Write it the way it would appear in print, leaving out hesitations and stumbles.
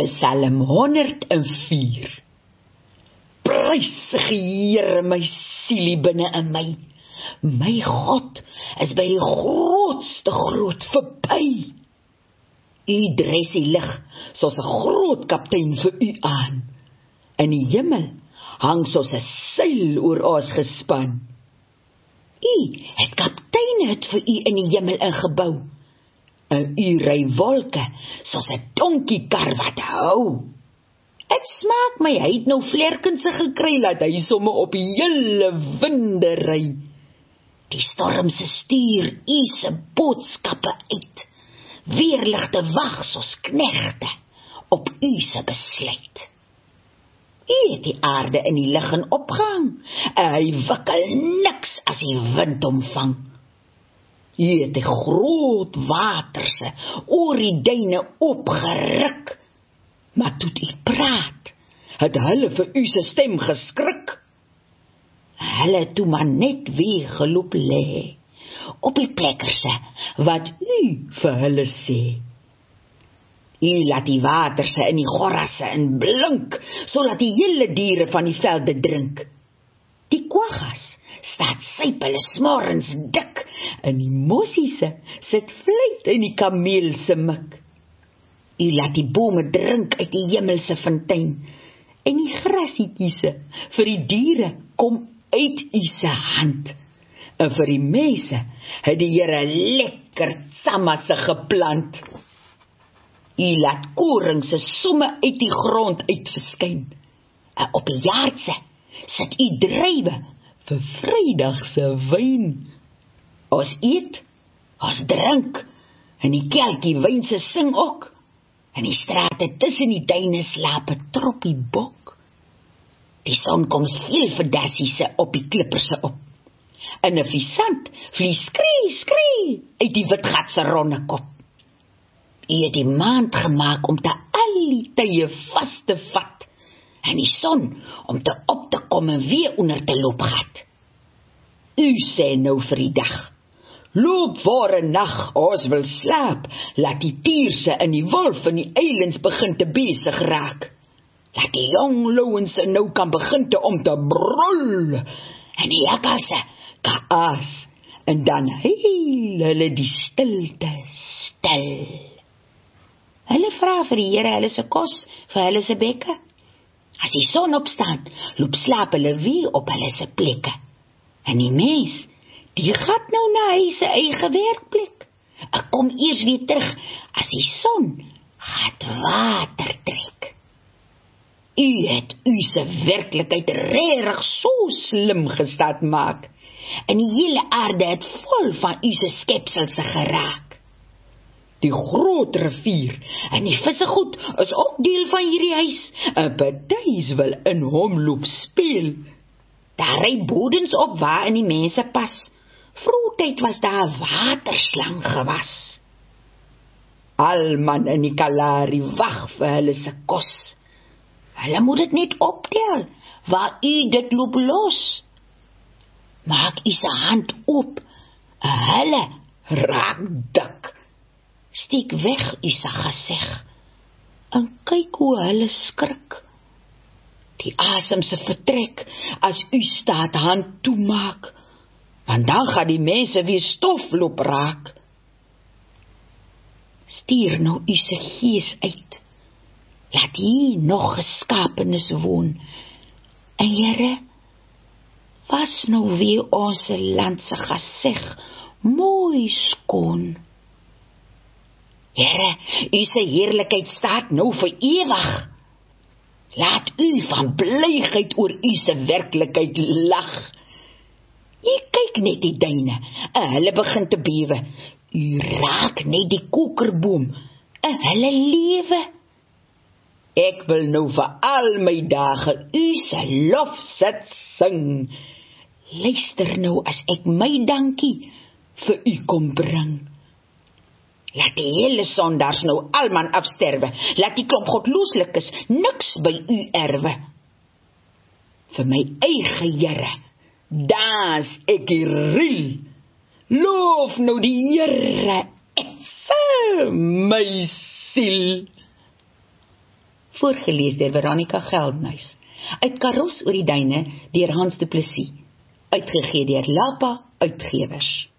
Psalm 104. Prys Here my sielie binne in my. My God is by die grootste groot verby. U dres die lig soos 'n groot kaptein vir u aan. In die hemel hang soos 'n seil oor ons gespan. U het kapteine het vir u in die hemel ingebou. En u ry wolke soos 'n donkiekar wat hou. Het smaak my, hy het nou vlerkense gekry, laat hy somme op die hele winde ry. Die storm se stuur u se boodskappe uit. Weerligte wag soos knegte op u se besluit. U het die aarde in die lug en opgehang, en hy wikkel niks as die wind omvang. U het die groot waterse oor die duine opgeruk, maar toe u praat, het hulle vir u se stem geskrik. Hulle toe maar net weer geloop lê, op die plekkerse wat u vir hulle sê. U laat die waterse in die gorrasse in blink, so laat die hele diere van die velde drink. Die kwaggas staat syp hulle smorens dik, en die mossiese sit vleit in die kameel se mik. U laat die bome drink uit die hemelse fontein, en die grasietjiese vir die diere kom uit u se hand. En vir die mense het die Here lekker tsamasse geplant. U laat koring se somme uit die grond uitverskyn. En op die jaartse sit u drywe vir Vrydag se wyn. Ons eet, ons drink, en die kelkie wynse sing ook. En die strate tussen die duine slaap 'n troppie bok. Die son kom heel verdassiese op die klipperse op. En 'n visant vlieg skree uit die wit gat se ronde kop. U het die maand gemaak om te al die tye vas te vat, en die son om te op te kom en weer onder te loop gat. U sê nou vir die dag, loop voor 'n nag, ons wil slaap, laat die tierse en die wolf en die eilends begin te besig raak. Laat die jong louwense nou kan begin te om te brul, en die jakkalse kan aas, en dan heel hulle die stilte stil. Hulle vra vir die Here hulle se kos, vir hulle se bekke. As die son opstaan, loop slaap hulle weer op hulle se plekke. En die mens, die gaat nou na hy se eie werkplek. Ek kom eers weer terug, as die son gaat water trek. U het u se werklikheid regtig so slim gestaat maak, en die hele aarde het vol van u se skepsels geraak. Die groot rivier en die vissegoed is ook deel van hierdie huis, en party's wil in hom loop speel. Daar ry bodens op waar in die mense pas. Vroegtyd was daar 'n waterslang gewas. Almal in die Kalahari wag vir hulle se kos. Hulle moet dit net optel, waar u dit loop los. Maak u se hand oop, en hulle raak dik. Steek weg u se gesig, en kyk hoe hulle skrik. Die asem se vertrek, as u staat hand toemaak, want dan gaan die mense weer stof loop raak. Stuur nou u se gees uit, laat hier nog geskapenis woon, en Here, was nou weer ons land se gesig mooi skoon. Here, u se heerlikheid staat nou vir ewig. Laat u van blygheid oor u se werklikheid lag. U kyk net die duine, en hulle begin te bewe. U raak net die kokerboom, en hulle lewe. Ek wil nou vir al my dae u se lof sit sing. Luister nou as ek my dankie vir u kom bring. Laat die hele sondaars nou alman afsterwe, laat die klomp godlooslikes niks by u erwe. Vir my eie Here, daas ek riel, loof nou die Here, ek vir my siel. voorgelees deur Veronica Geldenhuys, uit Karos oor die duine deur Hans Du Plessis, uitgegee deur Lapa Uitgewers.